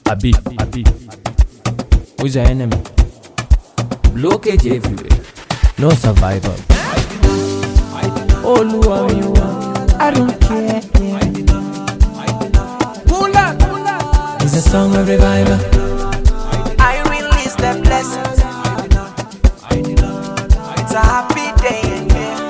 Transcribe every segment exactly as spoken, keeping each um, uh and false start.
Abi, Abi. Who's your enemy? Blockage everywhere. No survival. Oh, I don't care. Pull up, pull up. It's a song of revival. I release the blessings. It's a happy day in here.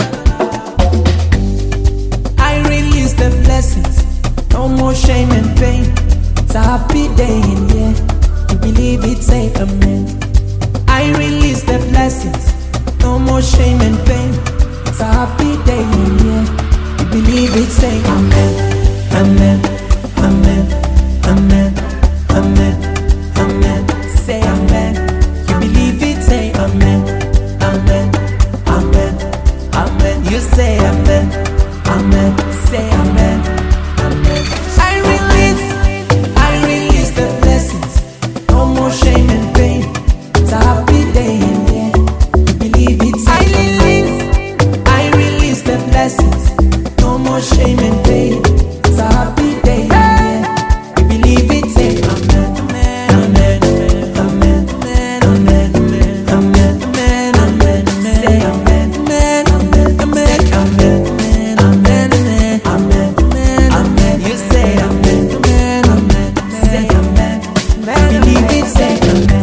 I release the blessings. No more shame and pain. It's a happy day in here. You believe it, say amen. I release the blessings. No more shame and pain. It's a happy day in here. You believe it, say amen. Amen. Amen. Amen. Amen. Amen. Say amen. You believe it, say amen. Amen. Amen. Amen. You say amen. Amen. Say amen. Amen. I release. I release the blessings. No more shame and pain. It's a happy day in here. You believe it, say amen. I release the blessings. No more shame and pain. It's a happy day in here. You believe it, say amen. Amen. Amen. Amen. Amen. Amen. Amen. Say amen. Amen. Amen. Amen. Amen. Amen. Amen. You say amen. Amen. Say amen. You believe it, say amen.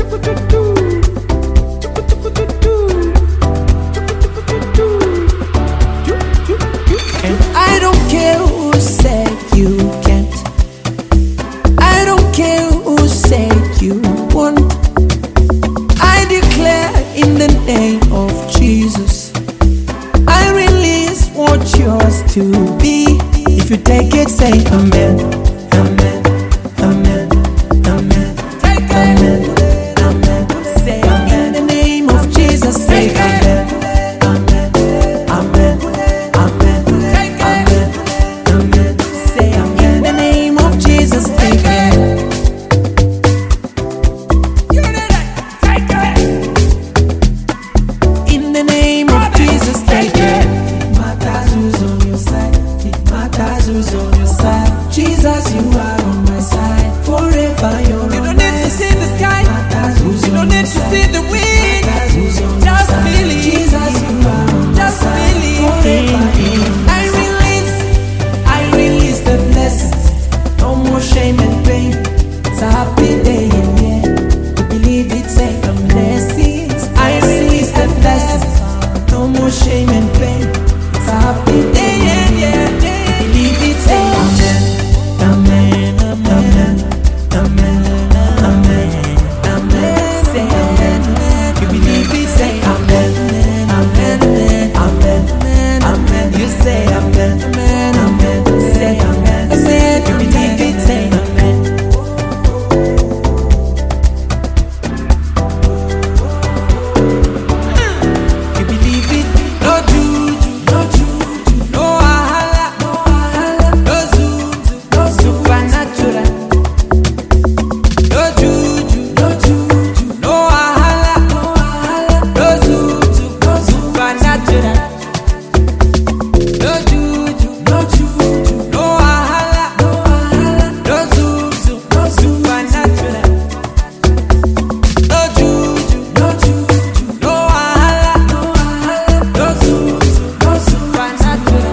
And I don't care who said you can't. I don't care who said you won't. I declare in the name of Jesus, I release what's yours to be. If you take it, say amen. Amen. Amen. Amen. Take it. Amen. Amen. Say amen. In the name of Jesus, say amen. Amen. Amen. Amen. Take it. Amen. Say amen. In the name of Jesus, take it. You did it. Take it. In the name of Jesus, take it. It matters who's on your side. It matters who's on your side. Jesus, you are on my side. Forever you're on my side. You don't need to see the sky. You don't need to see the wind. Just believe. Jesus, you are on my Just side. Believe. I release. I release the blessings. No more shame and pain. It's a happy day in here. You believe it, say amen. I release the blessings. No more shame and pain. It's a happy day in here. Believe it, say amen. Amen. Amen. Amen. Amen. Amen. Say amen. You believe it, say amen. Amen. Amen. Amen. You say amen. Amen. Say amen. Amen. You believe it, say amen. You believe it. No juju, no juju, no wahala, no wahala, no zuzu, no supernatural. No juju, no juju, no wahala, no wahala, no zuzu, no supernatural. No juju, no juju, no wahala, no wahala, no zuzu, no supernatural. No juju, no juju, no wahala, no wahala, no zuzu, no supernatural.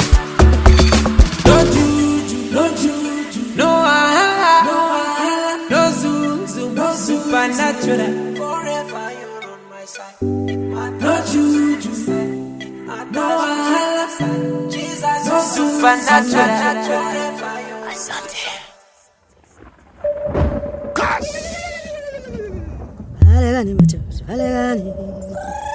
No juju, no juju, no wahala, no wahala, no zuzu, no supernatural. Forever you're on my side. No juju, no wahala, Jesus, no supernatural. Alegani muchachos, alegani.